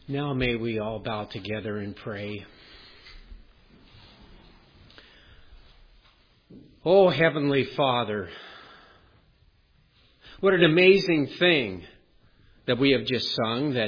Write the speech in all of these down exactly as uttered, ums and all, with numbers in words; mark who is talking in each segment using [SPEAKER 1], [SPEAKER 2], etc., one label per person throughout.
[SPEAKER 1] Now may we all bow together and pray. Oh, Heavenly Father, what an amazing thing that we have just sung, that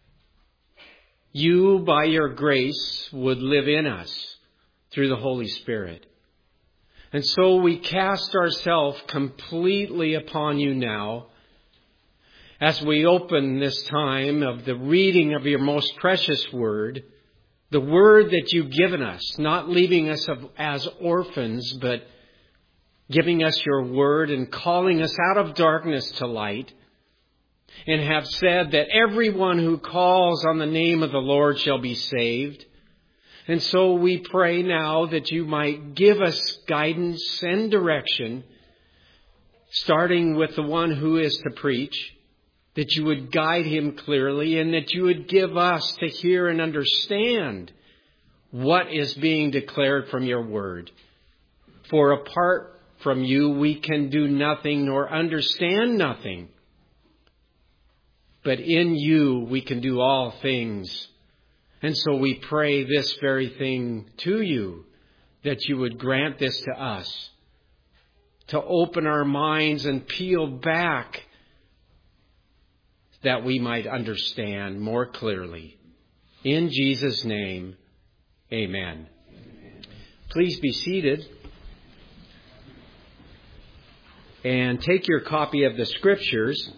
[SPEAKER 1] you, by your grace, would live in us through the Holy Spirit. And so we cast ourselves completely upon you now, as we open this time of the reading of your most precious word, the word that you've given us, not leaving us as orphans, but giving us your word and calling us out of darkness to light, and have said that everyone who calls on the name of the Lord shall be saved. And so we pray now that you might give us guidance and direction, starting with the one who is to preach, that you would guide him clearly, and that you would give us to hear and understand what is being declared from your word. For apart from you, we can do nothing nor understand nothing. But in you, we can do all things. And so we pray this very thing to you, that you would grant this to us, to open our minds and peel back that we might understand more clearly. In Jesus' name, amen. Please be seated and take your copy of the Scriptures.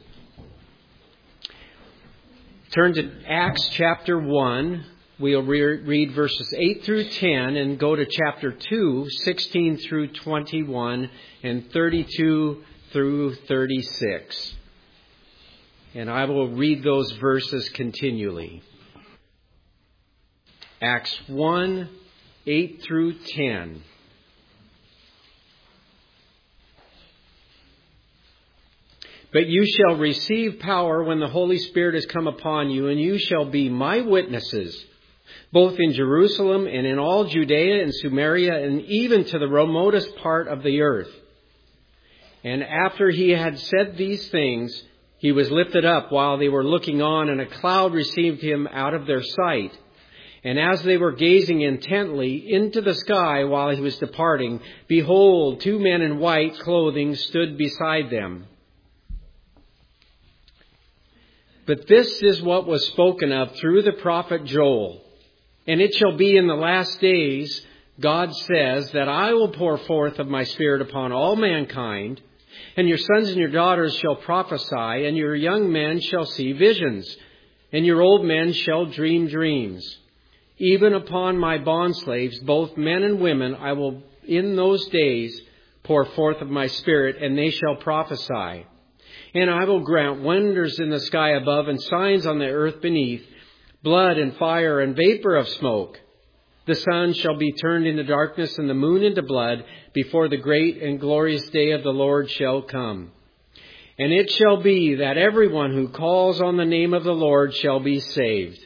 [SPEAKER 1] Turn to Acts chapter one. We'll re- read verses eight through ten and go to chapter two, sixteen through twenty-one and thirty-two through thirty-six. And I will read those verses continually. Acts one, eight through ten. But you shall receive power when the Holy Spirit has come upon you, and you shall be my witnesses, both in Jerusalem and in all Judea and Samaria, and even to the remotest part of the earth. And after he had said these things, he was lifted up while they were looking on, and a cloud received him out of their sight. And as they were gazing intently into the sky while he was departing, behold, two men in white clothing stood beside them. But this is what was spoken of through the prophet Joel. And it shall be in the last days, God says, that I will pour forth of my Spirit upon all mankind, and your sons and your daughters shall prophesy, and your young men shall see visions, and your old men shall dream dreams. Even upon my bondslaves, both men and women, I will in those days pour forth of my Spirit, and they shall prophesy. And I will grant wonders in the sky above and signs on the earth beneath, blood and fire and vapor of smoke. The sun shall be turned into darkness and the moon into blood before the great and glorious day of the Lord shall come. And it shall be that everyone who calls on the name of the Lord shall be saved.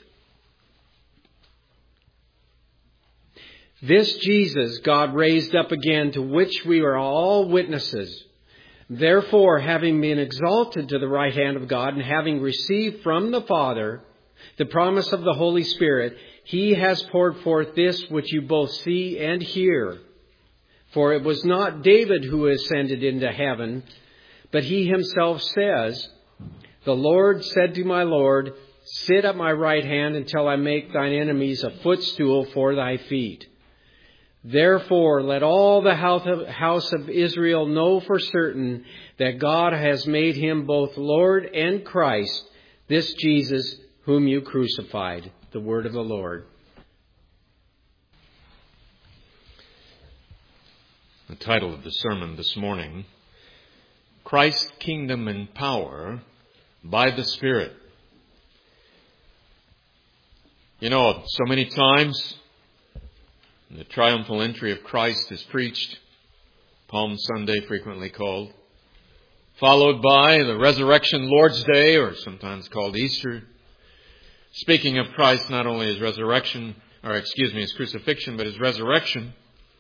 [SPEAKER 1] This Jesus God raised up again, to which we are all witnesses. Therefore, having been exalted to the right hand of God, and having received from the Father the promise of the Holy Spirit, he has poured forth this which you both see and hear. For it was not David who ascended into heaven, but he himself says, the Lord said to my Lord, sit at my right hand until I make thine enemies a footstool for thy feet. Therefore, let all the house of Israel know for certain that God has made him both Lord and Christ, this Jesus whom you crucified. The word of the Lord.
[SPEAKER 2] The title of the sermon this morning, Christ's Kingdom and Power by the Spirit. You know, so many times the triumphal entry of Christ is preached, Palm Sunday frequently called, followed by the Resurrection Lord's Day, or sometimes called Easter, speaking of Christ not only his resurrection, or excuse me, his crucifixion, but his resurrection,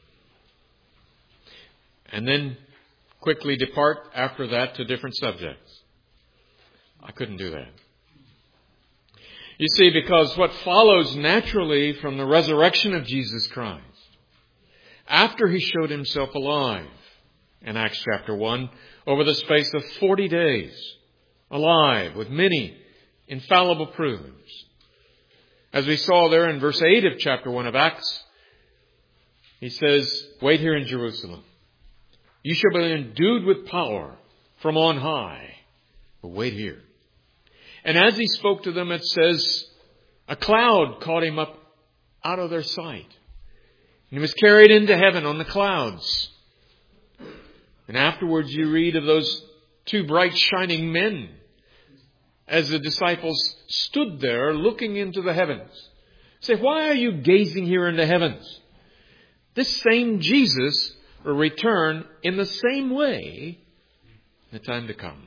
[SPEAKER 2] and then quickly depart after that to different subjects. I couldn't do that. You see, because what follows naturally from the resurrection of Jesus Christ, after he showed himself alive in Acts chapter one, over the space of forty days, alive with many infallible proofs. As we saw there in verse eight of chapter one of Acts, he says, wait here in Jerusalem. You shall be endued with power from on high. But wait here. And as he spoke to them, it says, a cloud caught him up out of their sight. And he was carried into heaven on the clouds. And afterwards you read of those two bright shining men as the disciples stood there looking into the heavens. Say, why are you gazing here into heavens? This same Jesus will return in the same way in the time to come.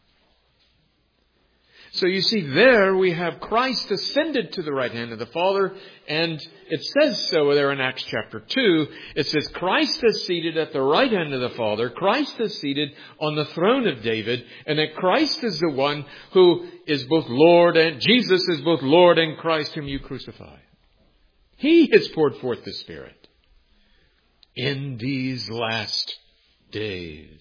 [SPEAKER 2] So you see, there we have Christ ascended to the right hand of the Father, and it says so there in Acts chapter two. It says Christ is seated at the right hand of the Father. Christ is seated on the throne of David, and that Christ is the one who is both Lord and Jesus is both Lord and Christ whom you crucify. He has poured forth the Spirit in these last days.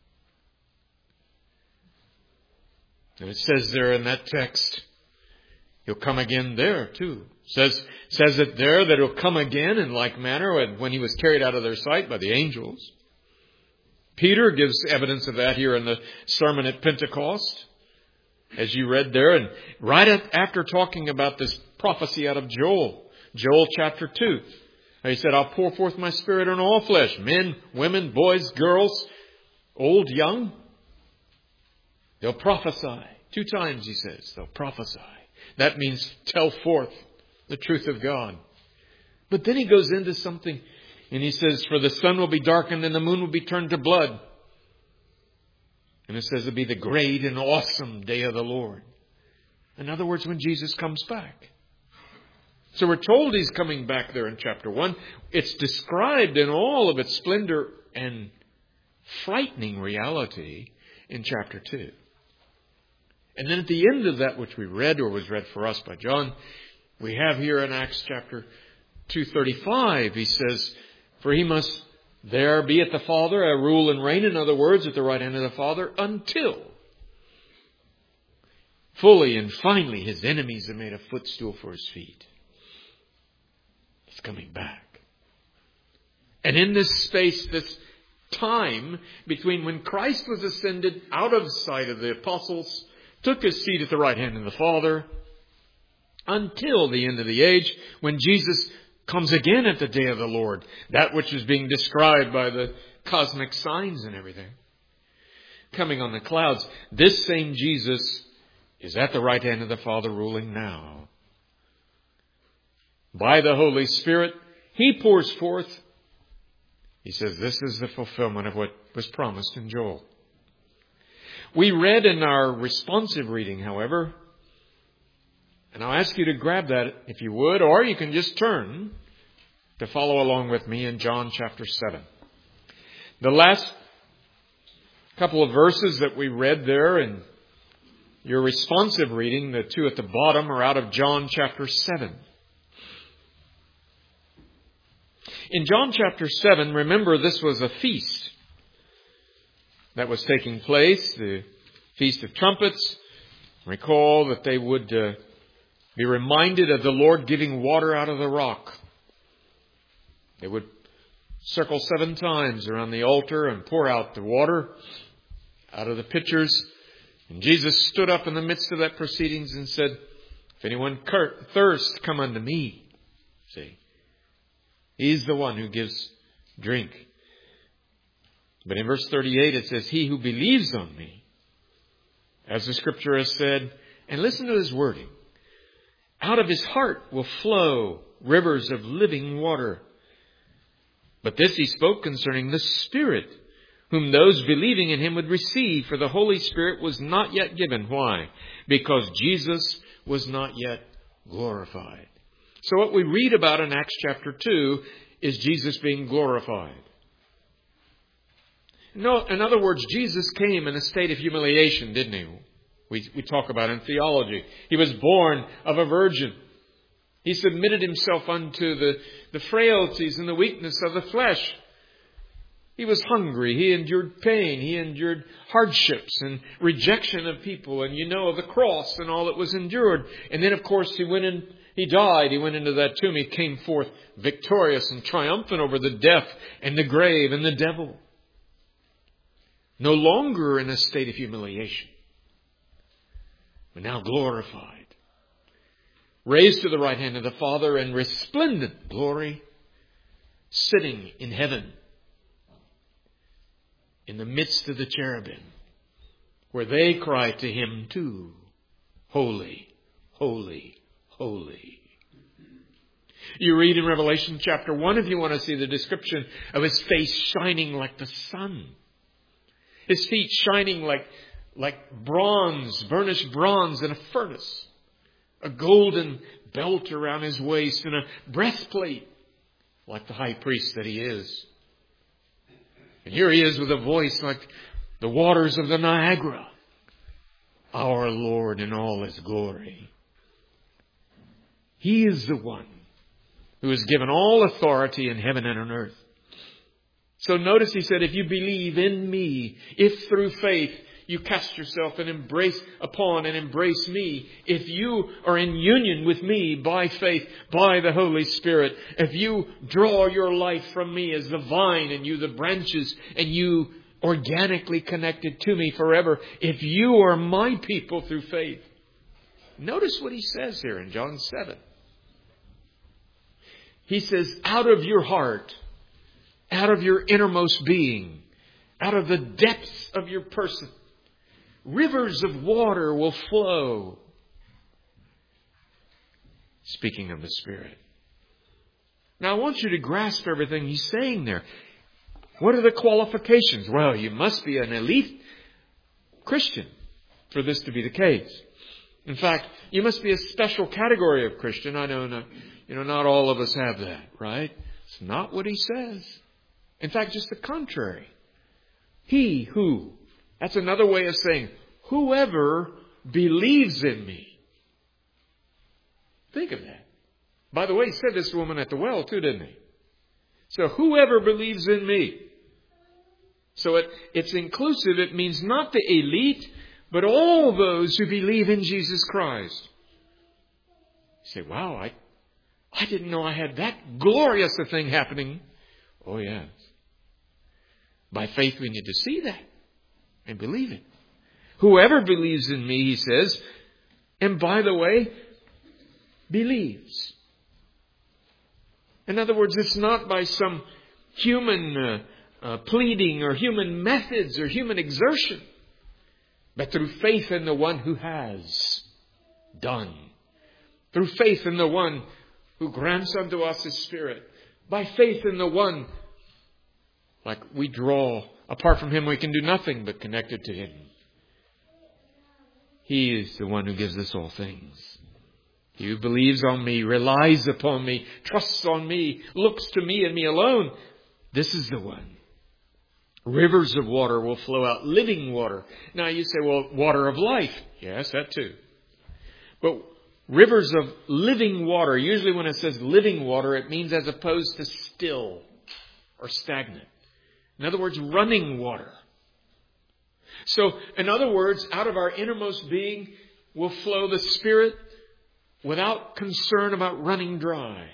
[SPEAKER 2] And it says there in that text, he'll come again there too. It says, says it there that he'll come again in like manner when he was carried out of their sight by the angels. Peter gives evidence of that here in the sermon at Pentecost, as you read there. And right after talking about this prophecy out of Joel, Joel chapter two, he said, I'll pour forth my Spirit on all flesh, men, women, boys, girls, old, young. They'll prophesy. Two times he says, they'll prophesy. That means tell forth the truth of God. But then he goes into something and he says, for the sun will be darkened and the moon will be turned to blood. And it says it'll be the great and awesome day of the Lord. In other words, when Jesus comes back. So we're told he's coming back there in chapter one. It's described in all of its splendor and frightening reality in chapter two. And then at the end of that which we read, or was read for us by John, we have here in Acts chapter two thirty-five, he says, for he must there be at the Father, a rule and reign, in other words, at the right hand of the Father, until fully and finally his enemies are made a footstool for his feet. He's coming back. And in this space, this time between when Christ was ascended out of sight of the apostles, took his seat at the right hand of the Father, until the end of the age, when Jesus comes again at the day of the Lord, that which is being described by the cosmic signs and everything, coming on the clouds. This same Jesus is at the right hand of the Father, ruling now. By the Holy Spirit, he pours forth. He says this is the fulfillment of what was promised in Joel. We read in our responsive reading, however, and I'll ask you to grab that if you would, or you can just turn to follow along with me in John chapter seven. The last couple of verses that we read there in your responsive reading, the two at the bottom, are out of John chapter seven. In John chapter seven, remember this was a feast that was taking place, the Feast of Trumpets. Recall that they would uh, be reminded of the Lord giving water out of the rock. They would circle seven times around the altar and pour out the water out of the pitchers. And Jesus stood up in the midst of that proceedings and said, if anyone thirst, come unto me. See, he's the one who gives drink. But in verse thirty-eight it says, he who believes on me, as the scripture has said, and listen to his wording, out of his heart will flow rivers of living water. But this he spoke concerning the Spirit, whom those believing in him would receive, for the Holy Spirit was not yet given. Why? Because Jesus was not yet glorified. So what we read about in Acts chapter two is Jesus being glorified. No, in other words, Jesus came in a state of humiliation, didn't he? we, we talk about in theology. He was born of a virgin. He submitted himself unto the, the frailties and the weakness of the flesh. He was hungry. He endured pain. He endured hardships and rejection of people. And you know of the cross and all that was endured. And then, of course, he went in, he died. He went into that tomb. He came forth victorious and triumphant over the death and the grave and the devil. No longer in a state of humiliation, but now glorified. Raised to the right hand of the Father in resplendent glory, sitting in heaven, in the midst of the cherubim, where they cry to him too, holy, holy, holy. You read in Revelation chapter one, if you want to see the description of his face shining like the sun. His feet shining like, like bronze, burnished bronze in a furnace. A golden belt around his waist and a breastplate like the high priest that he is. And here he is with a voice like the waters of the Niagara. Our Lord in all his glory. He is the one who has given all authority in heaven and on earth. So notice he said, if you believe in me, if through faith you cast yourself and embrace upon and embrace me, if you are in union with me by faith, by the Holy Spirit, if you draw your life from me as the vine and you the branches and you organically connected to me forever, if you are my people through faith. Notice what he says here in John seven. He says, out of your heart, out of your innermost being, out of the depths of your person, rivers of water will flow. Speaking of the Spirit. Now I want you to grasp everything he's saying there. What are the qualifications? Well, you must be an elite Christian for this to be the case. In fact, you must be a special category of Christian. I know not, you know, not all of us have that, right? It's not what he says. In fact, just the contrary. He who, that's another way of saying, whoever believes in me. Think of that. By the way, he said this woman at the well too, didn't he? So whoever believes in me. So it, it's inclusive. It means not the elite, but all those who believe in Jesus Christ. You say, wow, I, I didn't know I had that glorious a thing happening. Oh, yes. By faith, we need to see that and believe it. Whoever believes in me, he says, and by the way, believes. In other words, it's not by some human uh, uh, pleading or human methods or human exertion, but through faith in the one who has done. Through faith in the one who grants unto us His Spirit. By faith in the one, like we draw, apart from Him we can do nothing but connected to Him. He is the one who gives us all things. He who believes on me, relies upon me, trusts on me, looks to me and me alone. This is the one. Rivers of water will flow out, living water. Now you say, well, water of life. Yes, that too. But rivers of living water, usually when it says living water, it means as opposed to still or stagnant. In other words, running water. So, in other words, out of our innermost being will flow the Spirit without concern about running dry.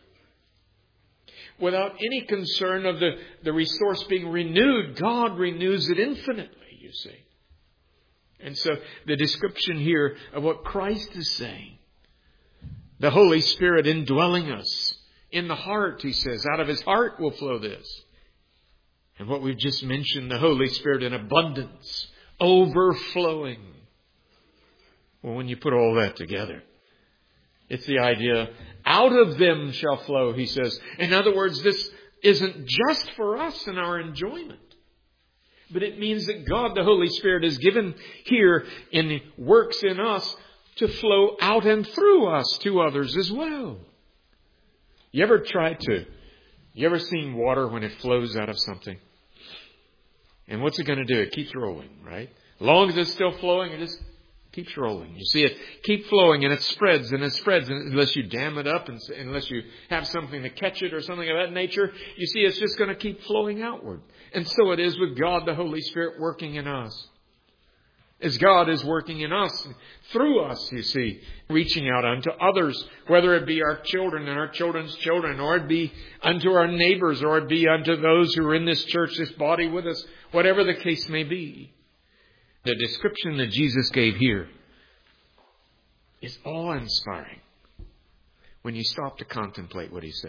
[SPEAKER 2] Without any concern of the, the resource being renewed. God renews it infinitely, you see. And so the description here of what Christ is saying. The Holy Spirit indwelling us. In the heart, he says, out of His heart will flow this. And what we've just mentioned, the Holy Spirit in abundance, overflowing. Well, when you put all that together, it's the idea, out of them shall flow, he says. In other words, this isn't just for us and our enjoyment. But it means that God, the Holy Spirit, is given here and works in us to flow out and through us to others as well. You ever tried to, you ever seen water when it flows out of something? And what's it going to do? It keeps rolling, right? As long as it's still flowing, it just Keeps rolling. You see it keep flowing, and it spreads and it spreads. And unless you dam it up and unless you have something to catch it or something of that nature, you see it's just going to keep flowing outward. And so it is with God, the Holy Spirit, working in us. As God is working in us, through us, you see, reaching out unto others, whether it be our children and our children's children, or it be unto our neighbors, or it be unto those who are in this church, this body with us, whatever the case may be. The description that Jesus gave here is awe-inspiring when you stop to contemplate what He says.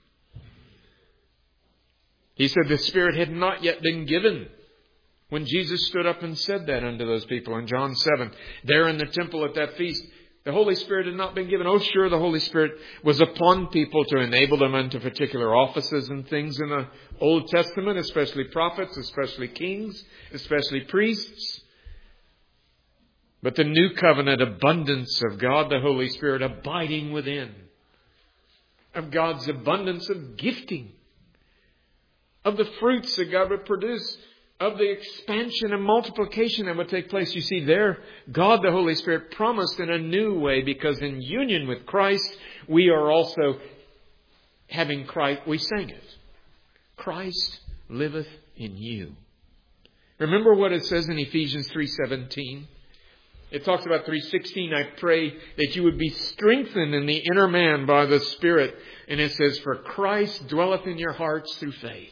[SPEAKER 2] He said the Spirit had not yet been given when Jesus stood up and said that unto those people in John seven. There in the temple at that feast, the Holy Spirit had not been given. Oh, sure, the Holy Spirit was upon people to enable them unto particular offices and things in the Old Testament, especially prophets, especially kings, especially priests. But the new covenant abundance of God, the Holy Spirit, abiding within, of God's abundance of gifting, of the fruits that God would produce, of the expansion and multiplication that would take place. You see there, God, the Holy Spirit, promised in a new way, because in union with Christ, we are also having Christ. We sang it. Christ liveth in you. Remember what it says in Ephesians three seventeen? It talks about three sixteen, I pray that you would be strengthened in the inner man by the Spirit. And it says, for Christ dwelleth in your hearts through faith.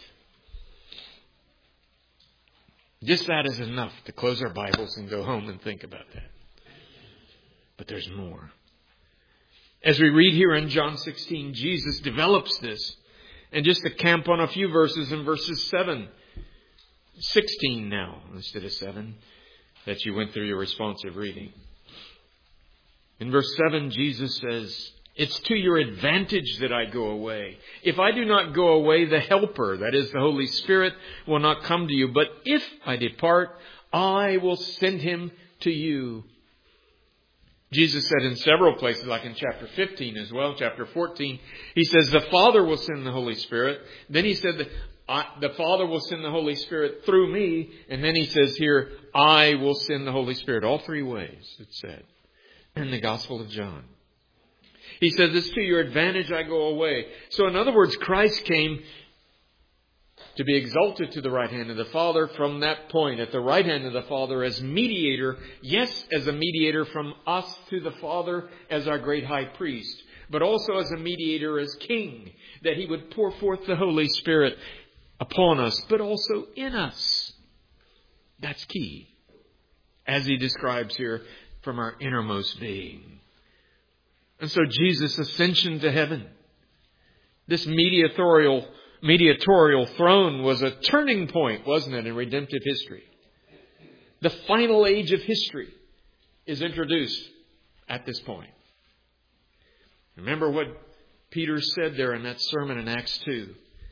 [SPEAKER 2] Just that is enough to close our Bibles and go home and think about that. But there's more. As we read here in John sixteen, Jesus develops this. And just to camp on a few verses in verses seven, sixteen now instead of seven, that you went through your responsive reading. In verse seven, Jesus says, it's to your advantage that I go away. If I do not go away, the Helper, that is the Holy Spirit, will not come to you. But if I depart, I will send Him to you. Jesus said in several places, like in chapter fifteen as well, chapter fourteen, He says the Father will send the Holy Spirit. Then He said that I, the Father will send the Holy Spirit through me. And then He says here, I will send the Holy Spirit. All three ways, it said in the Gospel of John. He says, it's to your advantage I go away. So in other words, Christ came to be exalted to the right hand of the Father. From that point, at the right hand of the Father as mediator. Yes, as a mediator from us to the Father as our great high priest. But also as a mediator as King. That He would pour forth the Holy Spirit upon us, but also in us. That's key. As He describes here, from our innermost being. And so Jesus' ascension to heaven, this mediatorial, mediatorial throne was a turning point, wasn't it, in redemptive history? The final age of history is introduced at this point. Remember what Peter said there in that sermon in Acts two.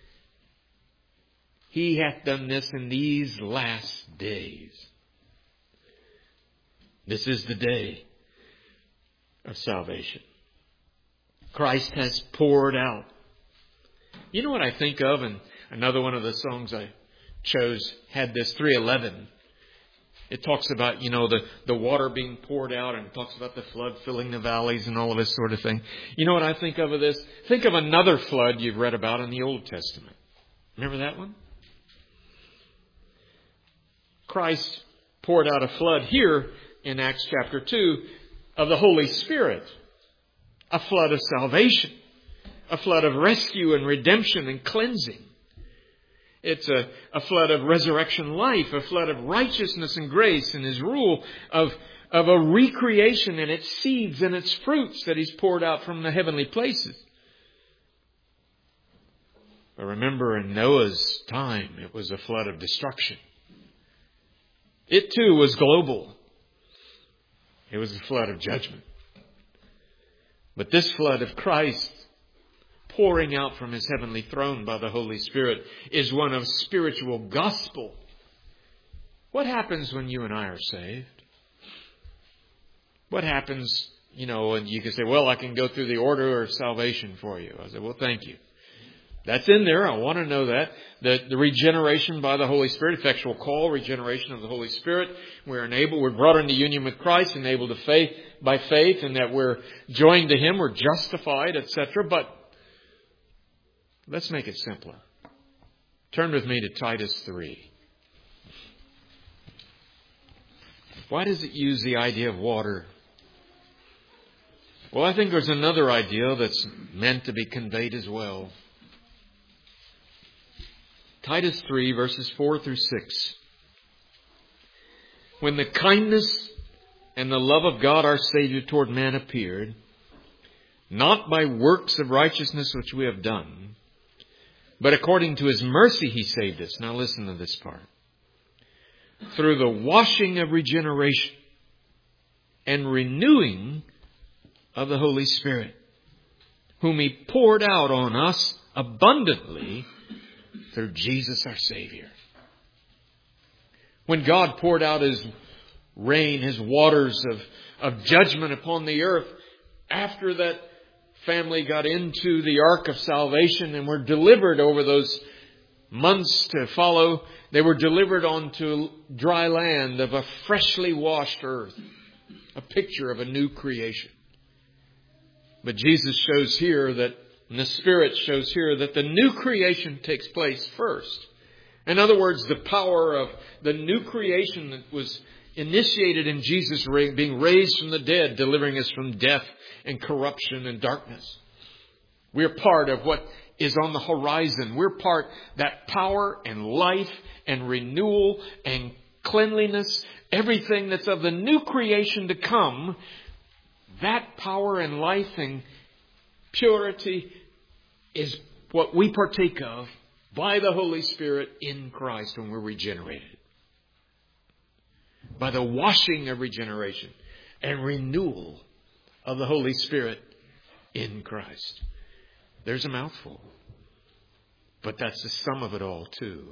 [SPEAKER 2] He hath done this in these last days. This is the day of salvation. Christ has poured out. You know what I think of? And another one of the songs I chose had this, three eleven. It talks about, you know, the, the water being poured out, and it talks about the flood filling the valleys and all of this sort of thing. You know what I think of of this? Think of another flood you've read about in the Old Testament. Remember that one? Christ poured out a flood here in Acts chapter two of the Holy Spirit. A flood of salvation. A flood of rescue and redemption and cleansing. It's a, a flood of resurrection life. A flood of righteousness and grace and His rule of, of a recreation and its seeds and its fruits that He's poured out from the heavenly places. But remember, in Noah's time, it was a flood of destruction. It too was global. It was a flood of judgment. But this flood of Christ pouring out from His heavenly throne by the Holy Spirit is one of spiritual gospel. What happens when you and I are saved? What happens, you know, and you can say, well, I can go through the order of salvation for you. I said, well, thank you. That's in there. I want to know that. The, the regeneration by the Holy Spirit, effectual call, regeneration of the Holy Spirit. We're enabled, we're brought into union with Christ, enabled to faith by faith, and that we're joined to Him, we're justified, et cetera. But let's make it simpler. Turn with me to Titus three. Why does it use the idea of water? Well, I think there's another idea that's meant to be conveyed as well. Titus three, verses four through six. When the kindness and the love of God our Savior toward man appeared, not by works of righteousness which we have done, but according to His mercy He saved us. Now listen to this part. Through the washing of regeneration and renewing of the Holy Spirit, whom He poured out on us abundantly through Jesus our Savior. When God poured out His rain, His waters of, of judgment upon the earth, after that family got into the ark of salvation and were delivered over those months to follow, they were delivered onto dry land of a freshly washed earth, a picture of a new creation. But Jesus shows here that, and the Spirit shows here, that the new creation takes place first. In other words, the power of the new creation that was initiated in Jesus being raised from the dead, delivering us from death and corruption and darkness. We're part of what is on the horizon. We're part that power and life and renewal and cleanliness, everything that's of the new creation to come. That power and life and purity is what we partake of by the Holy Spirit in Christ when we're regenerated. By the washing of regeneration and renewal of the Holy Spirit in Christ. There's a mouthful. But that's the sum of it all too.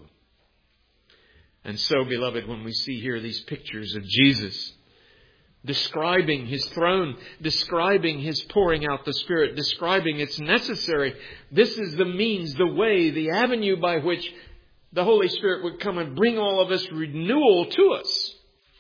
[SPEAKER 2] And so, beloved, when we see here these pictures of Jesus describing His throne, describing His pouring out the Spirit, describing it's necessary. This is the means, the way, the avenue by which the Holy Spirit would come and bring all of this renewal to us.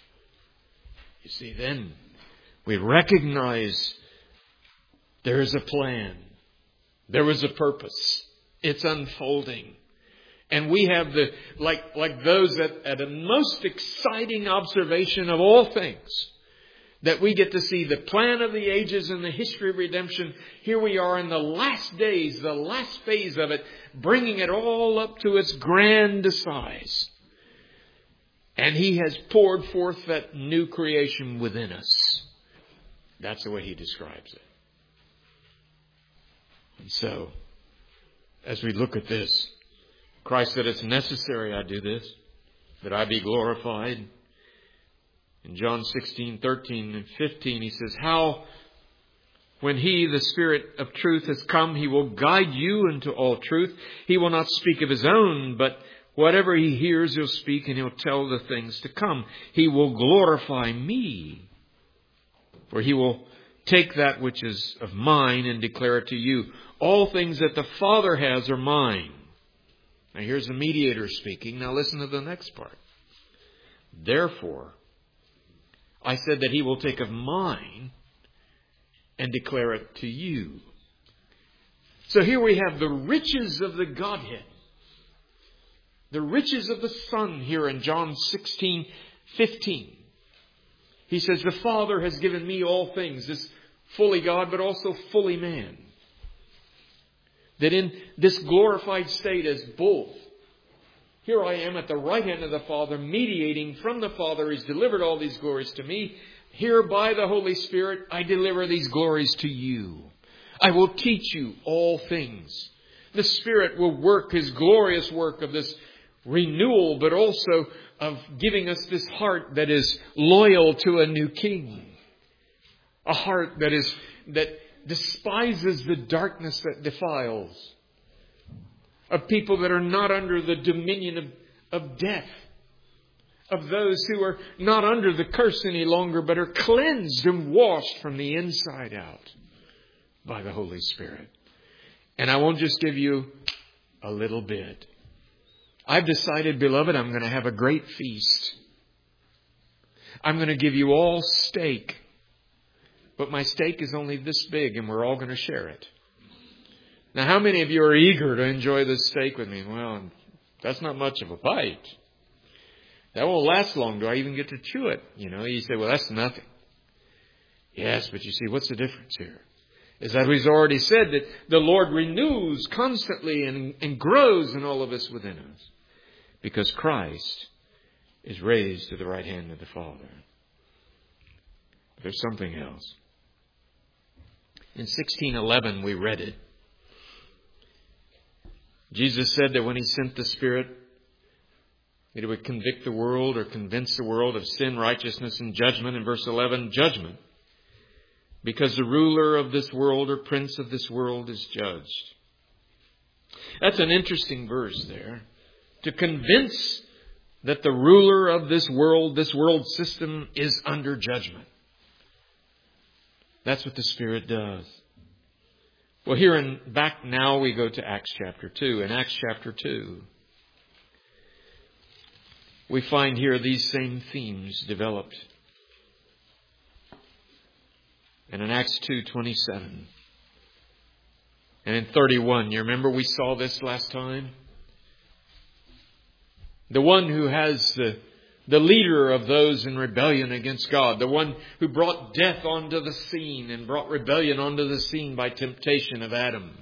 [SPEAKER 2] You see, then we recognize there is a plan. There is a purpose. It's unfolding. And we have the, like, like those that at a most exciting observation of all things, that we get to see the plan of the ages and the history of redemption. Here we are in the last days, the last phase of it, bringing it all up to its grand size. And He has poured forth that new creation within us. That's the way He describes it. And so, as we look at this, Christ said, it's necessary I do this, that I be glorified. In John sixteen, thirteen and fifteen, He says, how when He, the Spirit of truth, has come, He will guide you into all truth. He will not speak of His own, but whatever He hears, He'll speak, and He'll tell the things to come. He will glorify Me, for He will take that which is of mine and declare it to you. All things that the Father has are mine. Now here's the mediator speaking. Now listen to the next part. Therefore, I said that He will take of mine and declare it to you. So here we have the riches of the Godhead. The riches of the Son here in John sixteen, fifteen. He says, the Father has given me all things. This fully God, but also fully man. That in this glorified state as both. Here I am at the right hand of the Father, mediating from the Father. He's delivered all these glories to me. Here by the Holy Spirit, I deliver these glories to you. I will teach you all things. The Spirit will work His glorious work of this renewal, but also of giving us this heart that is loyal to a new King. A heart that is that despises the darkness that defiles. Of people that are not under the dominion of, of death. Of those who are not under the curse any longer, but are cleansed and washed from the inside out by the Holy Spirit. And I won't just give you a little bit. I've decided, beloved, I'm going to have a great feast. I'm going to give you all steak. But my steak is only this big and we're all going to share it. Now, how many of you are eager to enjoy this steak with me? Well, that's not much of a bite. That won't last long. Do I even get to chew it? You know, you say, well, that's nothing. Yes, but you see, what's the difference here? Is that we've already said that the Lord renews constantly and, and grows in all of us within us. Because Christ is raised to the right hand of the Father. But there's something else. In sixteen eleven, we read it. Jesus said that when He sent the Spirit, that He would convict the world or convince the world of sin, righteousness, and judgment. In verse eleven, judgment. Because the ruler of this world or prince of this world is judged. That's an interesting verse there. To convince that the ruler of this world, this world system, is under judgment. That's what the Spirit does. Well, here in back now we go to Acts chapter two. In Acts chapter two, we find here these same themes developed. And in Acts two twenty-seven and in thirty-one, you remember we saw this last time? The one who has the, the leader of those in rebellion against God. The one who brought death onto the scene and brought rebellion onto the scene by temptation of Adam.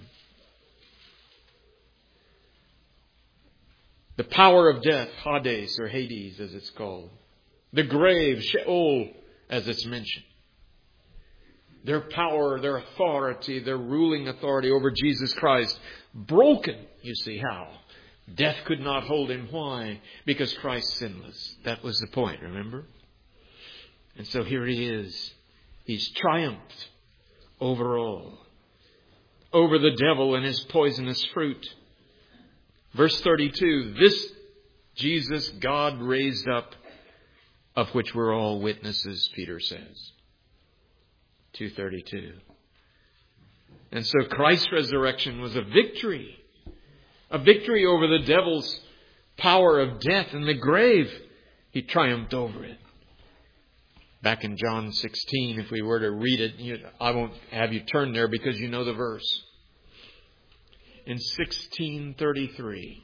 [SPEAKER 2] The power of death, Hades or Hades as it's called. The grave, Sheol as it's mentioned. Their power, their authority, their ruling authority over Jesus Christ. Broken, you see how. Death could not hold Him. Why? Because Christ's sinless. That was the point, remember? And so here He is. He's triumphed over all. Over the devil and his poisonous fruit. Verse thirty-two, this Jesus God raised up, of which we're all witnesses, Peter says. two thirty-two. And so Christ's resurrection was a victory. A victory over the devil's power of death and the grave. He triumphed over it. Back in John sixteen, if we were to read it, you, I won't have you turn there because you know the verse. In sixteen thirty-three,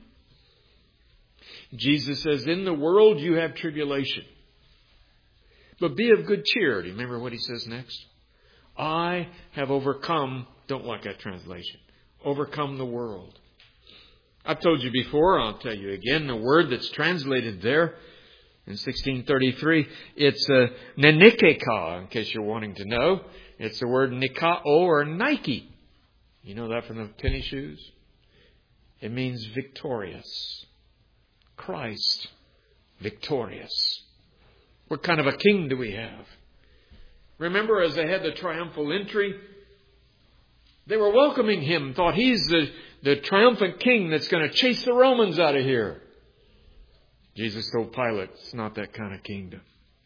[SPEAKER 2] Jesus says, in the world you have tribulation. But be of good cheer. Do you remember what He says next? I have overcome, don't like that translation, overcome the world. I've told you before, I'll tell you again, the word that's translated there in sixteen thirty-three, it's uh, nenikeka, in case you're wanting to know. It's the word nikao or Nike. You know that from the tennis shoes? It means victorious. Christ, victorious. What kind of a king do we have? Remember, as they had the triumphal entry, they were welcoming Him, thought He's the, the triumphant king that's going to chase the Romans out of here. Jesus told Pilate, it's not that kind of kingdom.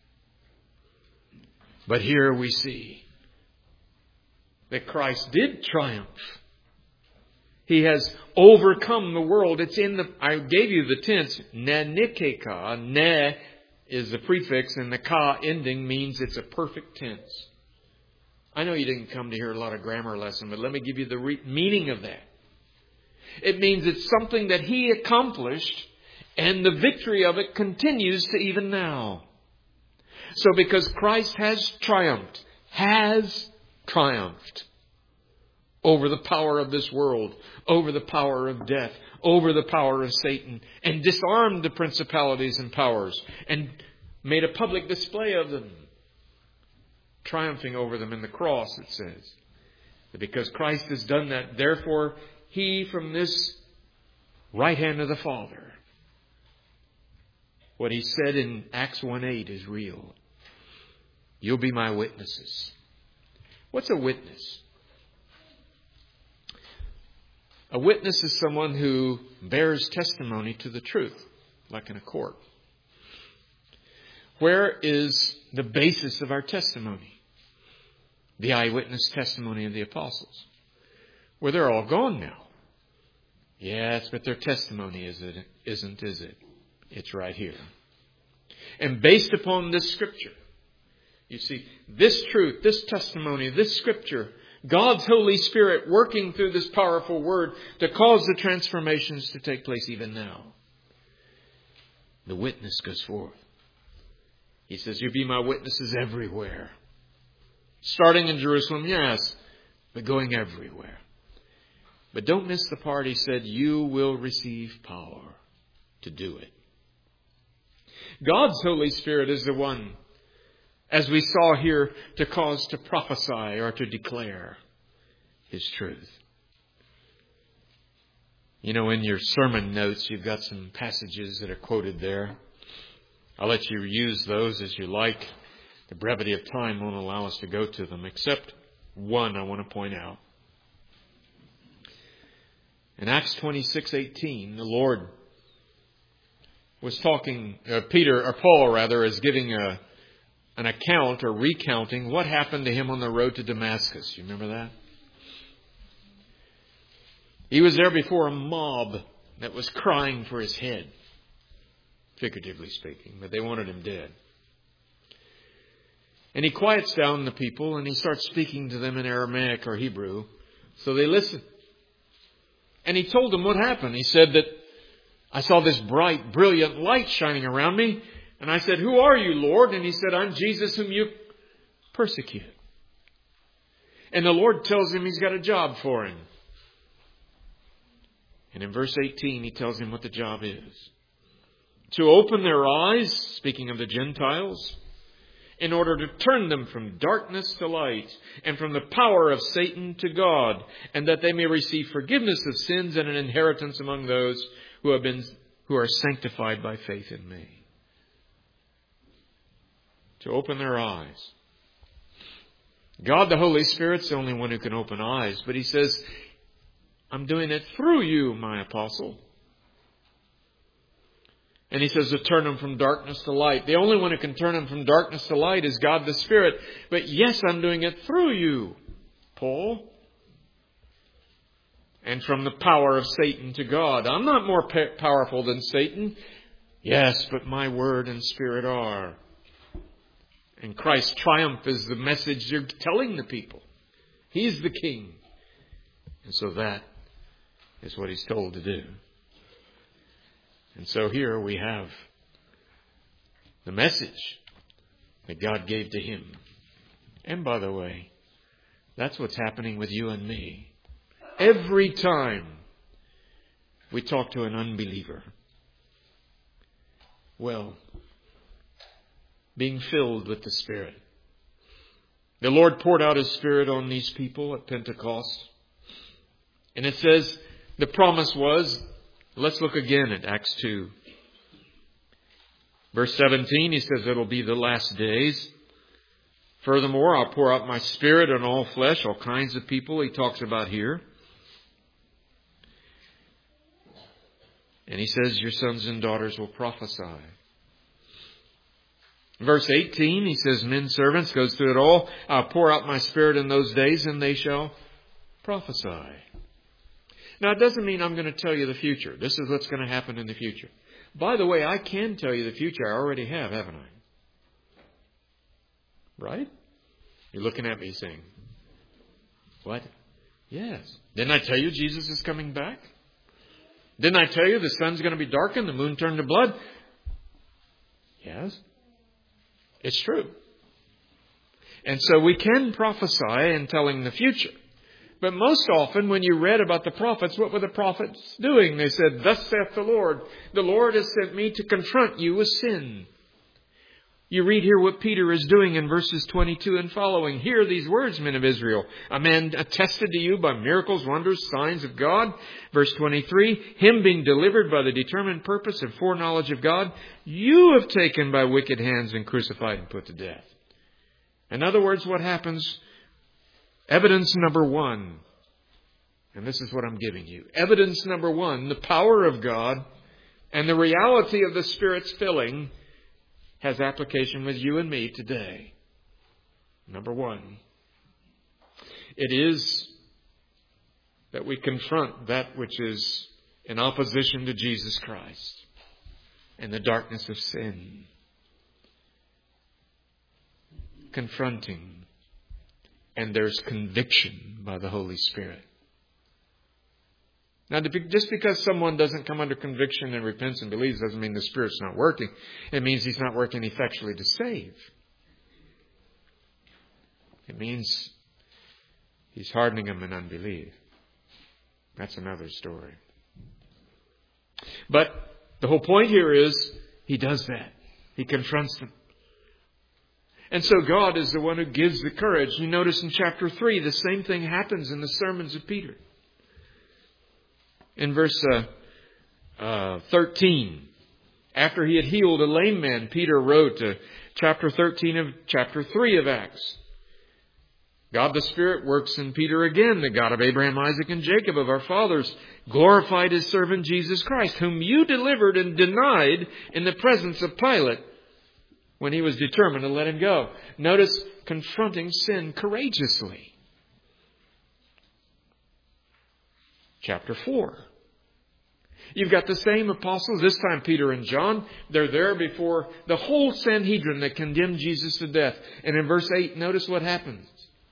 [SPEAKER 2] But here we see that Christ did triumph. He has overcome the world. It's in the, I gave you the tense, nenikeka. Ne is the prefix and the ka ending means it's a perfect tense. I know you didn't come to hear a lot of grammar lesson, but let me give you the re- meaning of that. It means it's something that He accomplished and the victory of it continues to even now. So because Christ has triumphed, has triumphed over the power of this world, over the power of death, over the power of Satan, and disarmed the principalities and powers, and made a public display of them, triumphing over them in the cross, it says. That because Christ has done that, therefore, He from this right hand of the Father, what He said in Acts one eight is real. You'll be my witnesses. What's a witness? A witness is someone who bears testimony to the truth, like in a court. Where is the basis of our testimony? The eyewitness testimony of the apostles. Well, they're all gone now. Yes, but their testimony is it, isn't, is it? It's right here. And based upon this Scripture, you see, this truth, this testimony, this Scripture, God's Holy Spirit working through this powerful Word to cause the transformations to take place even now. The witness goes forth. He says, you be my witnesses everywhere. Starting in Jerusalem, yes, but going everywhere. But don't miss the part. He said, you will receive power to do it. God's Holy Spirit is the one, as we saw here, to cause to prophesy or to declare His truth. You know, in your sermon notes, you've got some passages that are quoted there. I'll let you use those as you like. The brevity of time won't allow us to go to them, except one I want to point out. In Acts twenty-six eighteen, the Lord was talking, uh, Peter, or Paul rather, is giving a, an account or recounting what happened to him on the road to Damascus. You remember that? He was there before a mob that was crying for his head, figuratively speaking, but they wanted him dead. And he quiets down the people and he starts speaking to them in Aramaic or Hebrew, so they listen. And he told them what happened. He said that, I saw this bright, brilliant light shining around me. And I said, who are you, Lord? And he said, I'm Jesus whom you persecute. And the Lord tells him he's got a job for him. And in verse eighteen, he tells him what the job is. To open their eyes, speaking of the Gentiles, in order to turn them from darkness to light and from the power of Satan to God, and that they may receive forgiveness of sins and an inheritance among those who have been, who are sanctified by faith in me. To open their eyes. God the Holy Spirit's the only one who can open eyes, but He says, I'm doing it through you, my apostle. And He says to turn them from darkness to light. The only one who can turn them from darkness to light is God the Spirit. But yes, I'm doing it through you, Paul. And from the power of Satan to God. I'm not more pa- powerful than Satan. Yes, but my word and Spirit are. And Christ's triumph is the message you're telling the people. He's the King. And so that is what He's told to do. And so here we have the message that God gave to Him. And by the way, that's what's happening with you and me. Every time we talk to an unbeliever, well, being filled with the Spirit. The Lord poured out His Spirit on these people at Pentecost. And it says the promise was, let's look again at Acts two. Verse seventeen, He says it'll be the last days. Furthermore, I'll pour out my Spirit on all flesh, all kinds of people He talks about here. And He says your sons and daughters will prophesy. Verse eighteen, He says men servants, goes through it all. I'll pour out my Spirit in those days and they shall prophesy. Now, it doesn't mean I'm going to tell you the future. This is what's going to happen in the future. By the way, I can tell you the future. I already have, haven't I? Right? You're looking at me saying, what? Yes. Didn't I tell you Jesus is coming back? Didn't I tell you the sun's going to be darkened, the moon turned to blood? Yes. It's true. And so we can prophesy in telling the future. But most often when you read about the prophets, what were the prophets doing? They said, thus saith the Lord, the Lord has sent me to confront you with sin. You read here what Peter is doing in verses twenty-two and following. Hear these words, men of Israel. A man attested to you by miracles, wonders, signs of God. Verse twenty-three, him being delivered by the determined purpose and foreknowledge of God, you have taken by wicked hands and crucified and put to death. In other words, what happens? Evidence number one, and this is what I'm giving you. Evidence number one, the power of God and the reality of the Spirit's filling has application with you and me today. Number one, it is that we confront that which is in opposition to Jesus Christ and the darkness of sin. Confronting. And there's conviction by the Holy Spirit. Now, just because someone doesn't come under conviction and repents and believes doesn't mean the Spirit's not working. It means He's not working effectually to save. It means He's hardening them in unbelief. That's another story. But the whole point here is He does that. He confronts them. And so God is the one who gives the courage. You notice in chapter three, the same thing happens in the sermons of Peter. In verse uh, uh, thirteen, after he had healed a lame man, Peter wrote uh, chapter thirteen of chapter three of Acts. God the Spirit works in Peter again, the God of Abraham, Isaac, and Jacob of our fathers, glorified His servant Jesus Christ, whom you delivered and denied in the presence of Pilate when he was determined to let him go. Notice, confronting sin courageously. Chapter four. You've got the same apostles, this time Peter and John. They're there before the whole Sanhedrin that condemned Jesus to death. And in verse eight, notice what happens.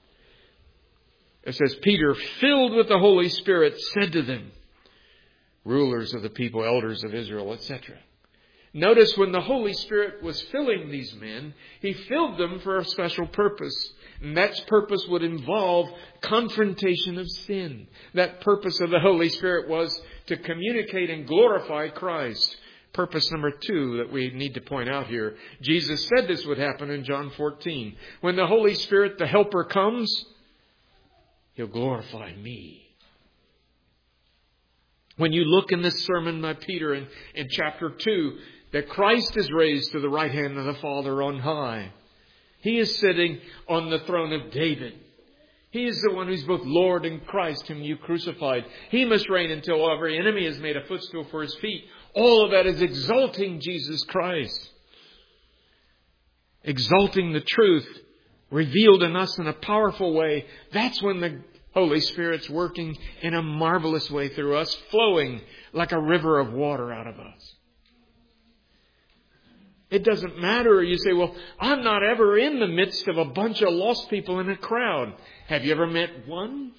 [SPEAKER 2] It says, Peter, filled with the Holy Spirit, said to them, rulers of the people, elders of Israel, et cetera. Notice when the Holy Spirit was filling these men, He filled them for a special purpose. And that purpose would involve confrontation of sin. That purpose of the Holy Spirit was to communicate and glorify Christ. Purpose number two that we need to point out here. Jesus said this would happen in John fourteen. When the Holy Spirit, the Helper, comes, He'll glorify me. When you look in this sermon by Peter in, in chapter two, that Christ is raised to the right hand of the Father on high. He is sitting on the throne of David. He is the one who's both Lord and Christ whom you crucified. He must reign until every enemy is made a footstool for His feet. All of that is exalting Jesus Christ. Exalting the truth revealed in us in a powerful way. That's when the Holy Spirit's working in a marvelous way through us, flowing like a river of water out of us. It doesn't matter. You say, well, I'm not ever in the midst of a bunch of lost people in a crowd. Have you ever met one?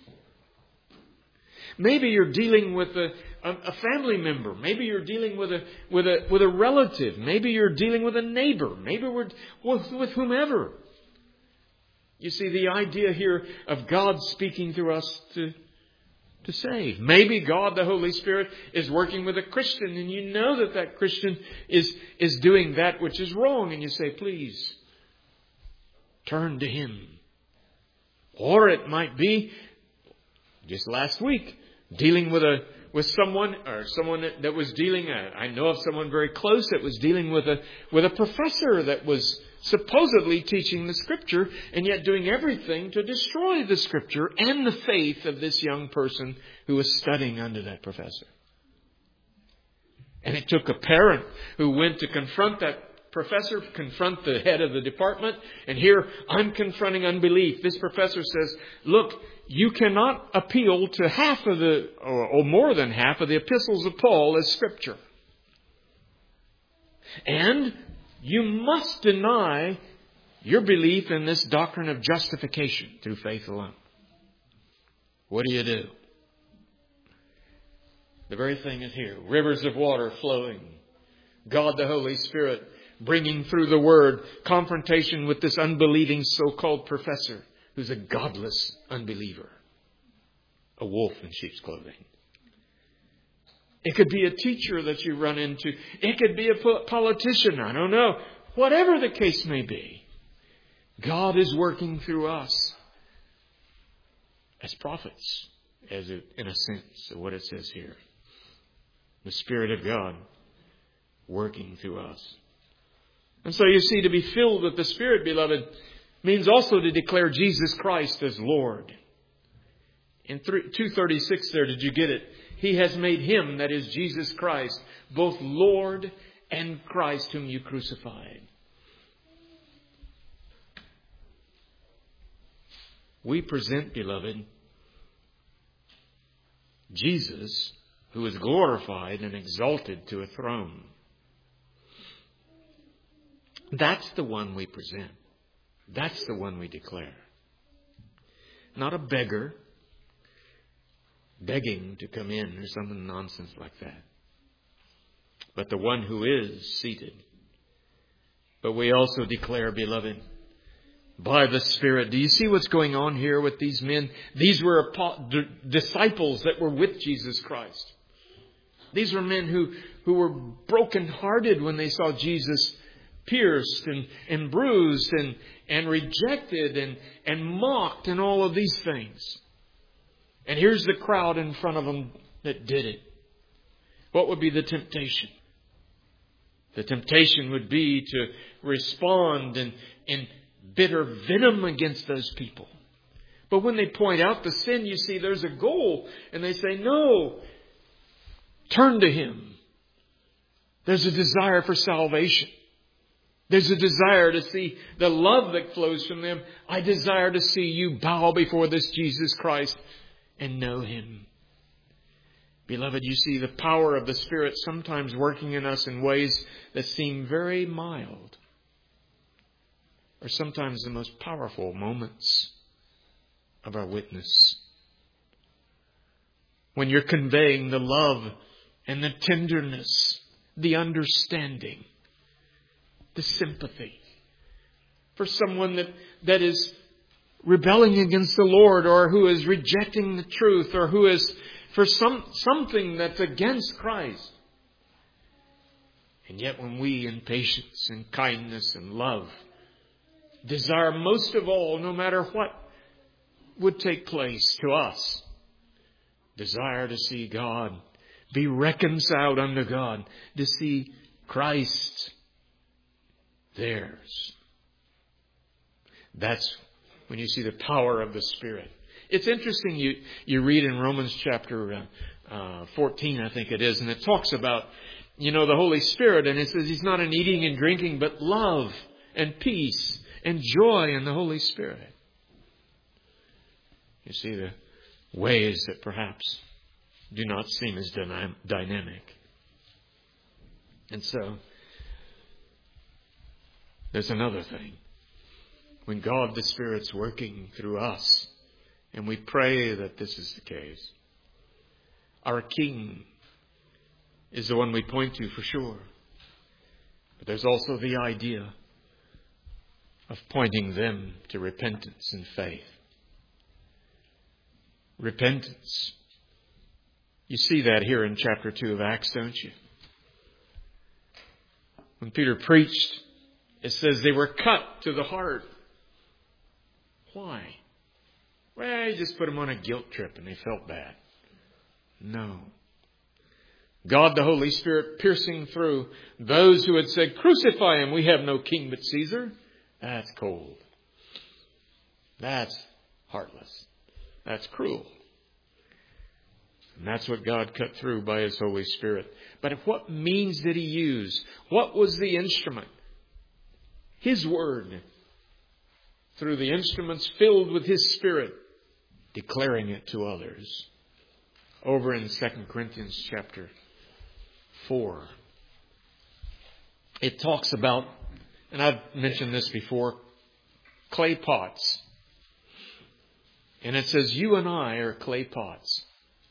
[SPEAKER 2] Maybe you're dealing with a, a, a family member. Maybe you're dealing with a with a with a relative. Maybe you're dealing with a neighbor. Maybe we're with, with whomever. You see, the idea here of God speaking through us to to save. Maybe God, the Holy Spirit, is working with a Christian and you know that that Christian is, is doing that which is wrong. And you say, please, turn to Him. Or it might be, just last week, dealing with a with someone or someone that, that was dealing, uh, I know of someone very close that was dealing with a with a professor that was supposedly teaching the Scripture and yet doing everything to destroy the Scripture and the faith of this young person who was studying under that professor. And it took a parent who went to confront that professor, confront the head of the department. And here I'm confronting unbelief. This professor says, look, you cannot appeal to half of the, or, or more than half of the epistles of Paul as Scripture. And you must deny your belief in this doctrine of justification through faith alone. What do you do? The very thing is here. Rivers of water flowing. God the Holy Spirit bringing through the Word confrontation with this unbelieving so-called professor who's a godless unbeliever. A wolf in sheep's clothing. It could be a teacher that you run into. It could be a politician. I don't know. Whatever the case may be, God is working through us as prophets, as it, in a sense, of what it says here. The Spirit of God working through us. And so you see, to be filled with the Spirit, beloved, means also to declare Jesus Christ as Lord. In two thirty-six there, did you get it? He has made Him, that is Jesus Christ, both Lord and Christ whom you crucified. We present, beloved, Jesus who is glorified and exalted to a throne. That's the one we present. That's the one we declare. Not a beggar begging to come in or something nonsense like that. But the one who is seated. But we also declare, beloved, by the Spirit. Do you see what's going on here with these men? These were disciples that were with Jesus Christ. These were men who, who were brokenhearted when they saw Jesus pierced and, and bruised and, and rejected and, and mocked and all of these things. And here's the crowd in front of them that did it. What would be the temptation? The temptation would be to respond in, in bitter venom against those people. But when they point out the sin, you see there's a goal. And they say, no, turn to Him. There's a desire for salvation. There's a desire to see the love that flows from them. I desire to see you bow before this Jesus Christ and know Him. Beloved, you see the power of the Spirit sometimes working in us in ways that seem very mild. Or sometimes the most powerful moments of our witness. When you're conveying the love and the tenderness, the understanding, the sympathy for someone that, that is rebelling against the Lord, or who is rejecting the truth, or who is for some something that's against Christ. And yet when we in patience and kindness and love desire most of all, no matter what would take place to us, desire to see God, be reconciled unto God, to see Christ theirs. That's when you see the power of the Spirit. It's interesting, you, you read in Romans chapter uh, uh, fourteen, I think it is, and it talks about, you know, the Holy Spirit, and it says He's not an eating and drinking, but love and peace and joy in the Holy Spirit. You see the ways that perhaps do not seem as dynam- dynamic. And so, there's another thing. When God the Spirit's working through us, and we pray that this is the case, our King is the one we point to for sure. But there's also the idea of pointing them to repentance and faith. Repentance. You see that here in chapter two of Acts, don't you? When Peter preached, it says they were cut to the heart. Why? Well, he just put them on a guilt trip and they felt bad. No. God the Holy Spirit piercing through those who had said, crucify Him, we have no king but Caesar. That's cold. That's heartless. That's cruel. And that's what God cut through by His Holy Spirit. But what means did He use? What was the instrument? His Word. Through the instruments filled with His Spirit, declaring it to others. Over in Second Corinthians chapter four, it talks about, and I've mentioned this before, clay pots. And it says, you and I are clay pots.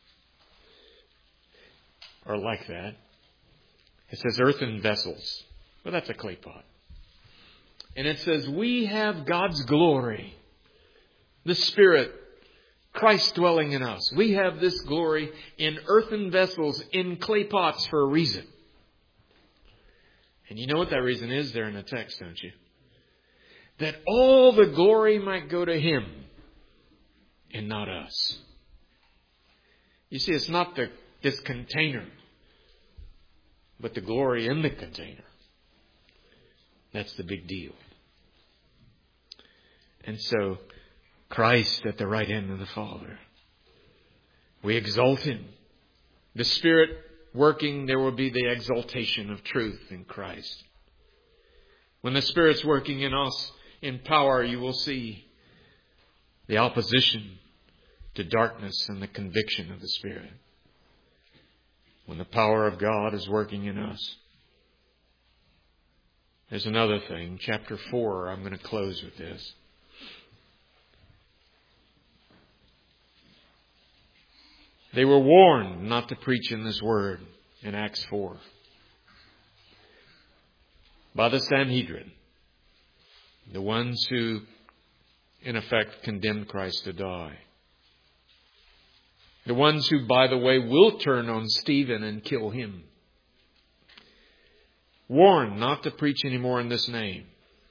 [SPEAKER 2] Or like that. It says earthen vessels. Well, that's a clay pot. And it says, we have God's glory. The Spirit, Christ dwelling in us. We have this glory in earthen vessels, in clay pots for a reason. And you know what that reason is there in the text, don't you? That all the glory might go to Him and not us. You see, it's not the this container, but the glory in the container. That's the big deal. And so, Christ at the right hand of the Father. We exalt Him. The Spirit working, there will be the exaltation of truth in Christ. When the Spirit's working in us in power, you will see the opposition to darkness and the conviction of the Spirit. when the power of God is working in us. There's another thing. Chapter four, I'm going to close with this. They were warned not to preach in this word in Acts four by the Sanhedrin, the ones who, in effect, condemned Christ to die. The ones who, by the way, will turn on Stephen and kill him. Warned not to preach anymore in this name.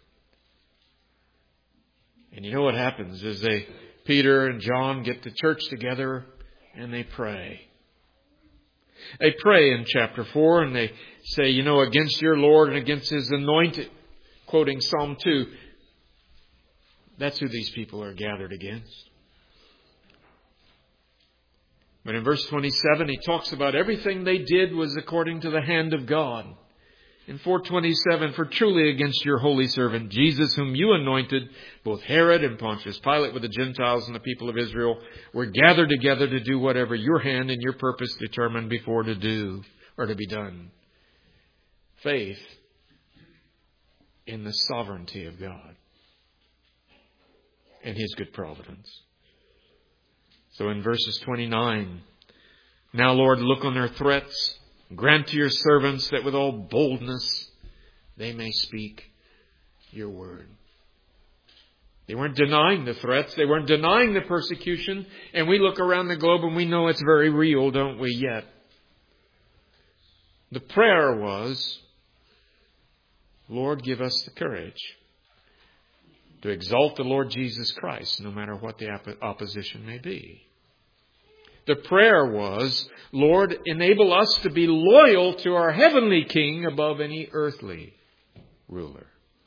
[SPEAKER 2] And you know what happens is they, Peter and John get the church together and they pray. They pray in chapter four and they say, you know, against your Lord and against His anointed, quoting Psalm two. That's who these people are gathered against. But in verse twenty-seven, he talks about everything they did was according to the hand of God. In four twenty-seven, for truly against your holy servant Jesus, whom you anointed, both Herod and Pontius Pilate with the Gentiles and the people of Israel, were gathered together to do whatever your hand and your purpose determined before to do or to be done. Faith in the sovereignty of God and His good providence. So in verses twenty-nine, now Lord, look on their threats. Grant to your servants that with all boldness they may speak your word. They weren't denying the threats. They weren't denying the persecution. And we look around the globe and we know it's very real, don't we, yet? The prayer was, Lord, give us the courage to exalt the Lord Jesus Christ, no matter what the opposition may be. The prayer was, Lord, enable us to be loyal to our heavenly King above any earthly ruler.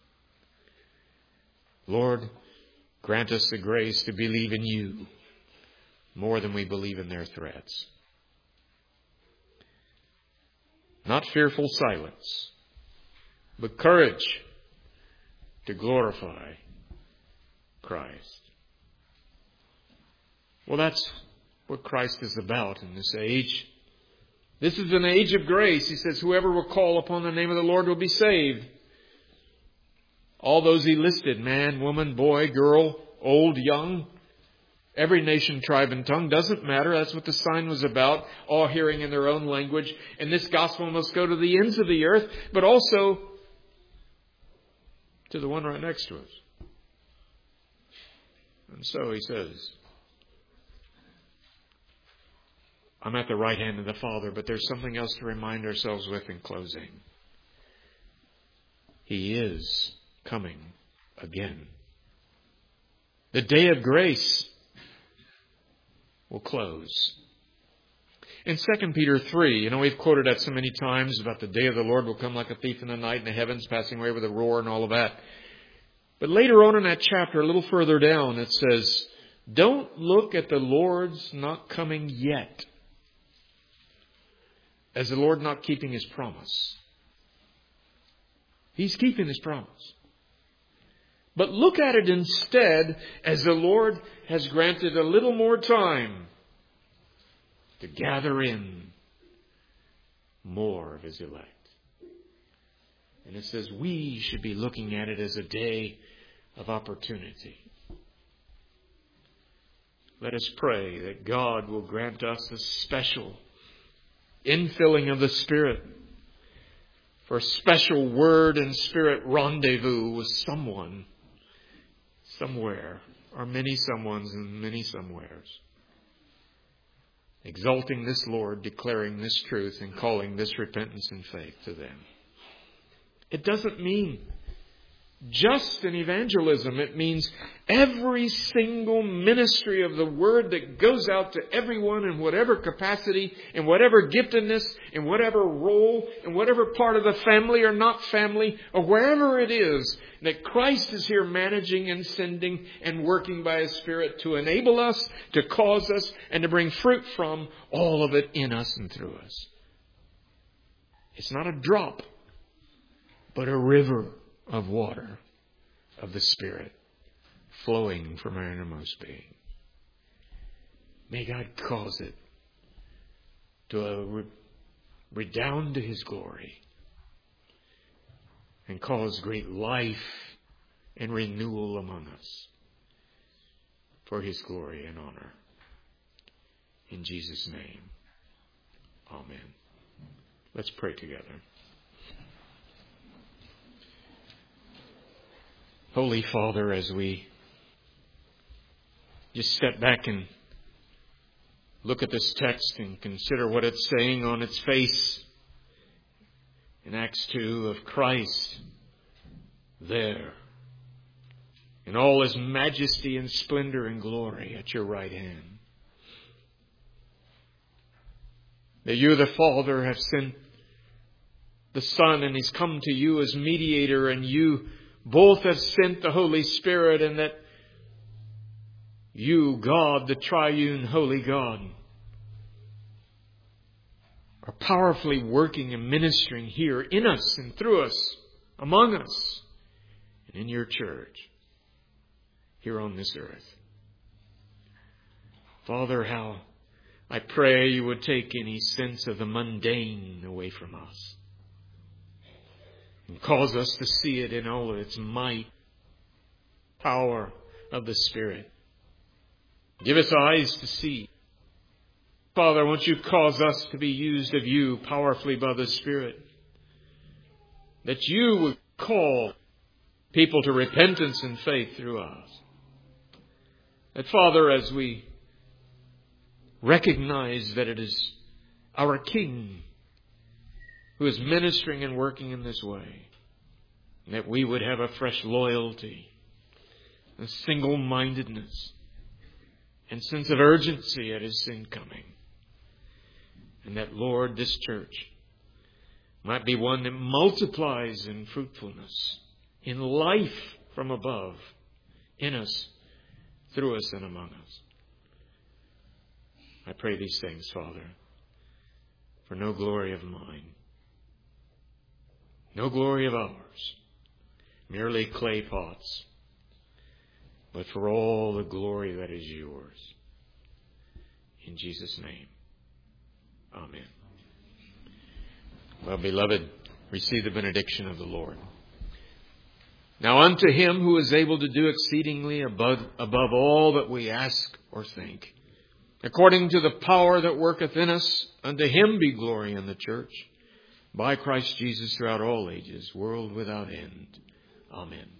[SPEAKER 2] Lord, grant us the grace to believe in you more than we believe in their threats. Not fearful silence, but courage to glorify Christ. Well, that's what Christ is about in this age. This is an age of grace. He says, whoever will call upon the name of the Lord will be saved. All those He listed, man, woman, boy, girl, old, young, every nation, tribe, and tongue, doesn't matter. That's what the sign was about, all hearing in their own language. And this gospel must go to the ends of the earth, but also to the one right next to us. And so He says, I'm at the right hand of the Father, but there's something else to remind ourselves with in closing. He is coming again. The day of grace will close. In Second Peter three, you know, we've quoted that so many times about the day of the Lord will come like a thief in the night and the heavens passing away with a roar and all of that. But later on in that chapter, a little further down, it says, don't look at the Lord's not coming yet as the Lord not keeping His promise. He's keeping His promise. But look at it instead as the Lord has granted a little more time to gather in more of His elect. And it says we should be looking at it as a day of opportunity. Let us pray that God will grant us a special infilling of the Spirit for a special word and Spirit rendezvous with someone, somewhere, or many someones and many somewheres. Exalting this Lord, declaring this truth, and calling this repentance and faith to them. It doesn't mean just in evangelism. It means every single ministry of the Word that goes out to everyone in whatever capacity, in whatever giftedness, in whatever role, in whatever part of the family or not family, or wherever it is, that Christ is here managing and sending and working by His Spirit to enable us, to cause us, and to bring fruit from all of it in us and through us. It's not a drop, but a river of water of the Spirit flowing from our innermost being. May God cause it to redound to His glory and cause great life and renewal among us for His glory and honor. In Jesus' name, amen. Let's pray together. Holy Father, as we just step back and look at this text and consider what it's saying on its face in Acts two of Christ there in all His majesty and splendor and glory at your right hand. That you, the Father, have sent the Son and He's come to you as mediator, and you both have sent the Holy Spirit, and that you, God, the triune holy God, are powerfully working and ministering here in us and through us, among us, and in your church, here on this earth. Father, how I pray you would take any sense of the mundane away from us and cause us to see it in all of its might, power of the Spirit. Give us eyes to see. Father, won't you cause us to be used of you powerfully by the Spirit, that you would call people to repentance and faith through us. That, Father, as we recognize that it is our King who is ministering and working in this way, that we would have a fresh loyalty, a single-mindedness, and sense of urgency at His incoming. And that, Lord, this church might be one that multiplies in fruitfulness, in life from above, in us, through us, and among us. I pray these things, Father, for no glory of mine, no glory of ours, merely clay pots, but for all the glory that is yours. In Jesus' name, amen. Well, beloved, receive the benediction of the Lord. Now unto Him who is able to do exceedingly above, above all that we ask or think, according to the power that worketh in us, unto Him be glory in the church, by Christ Jesus throughout all ages, world without end. Amen.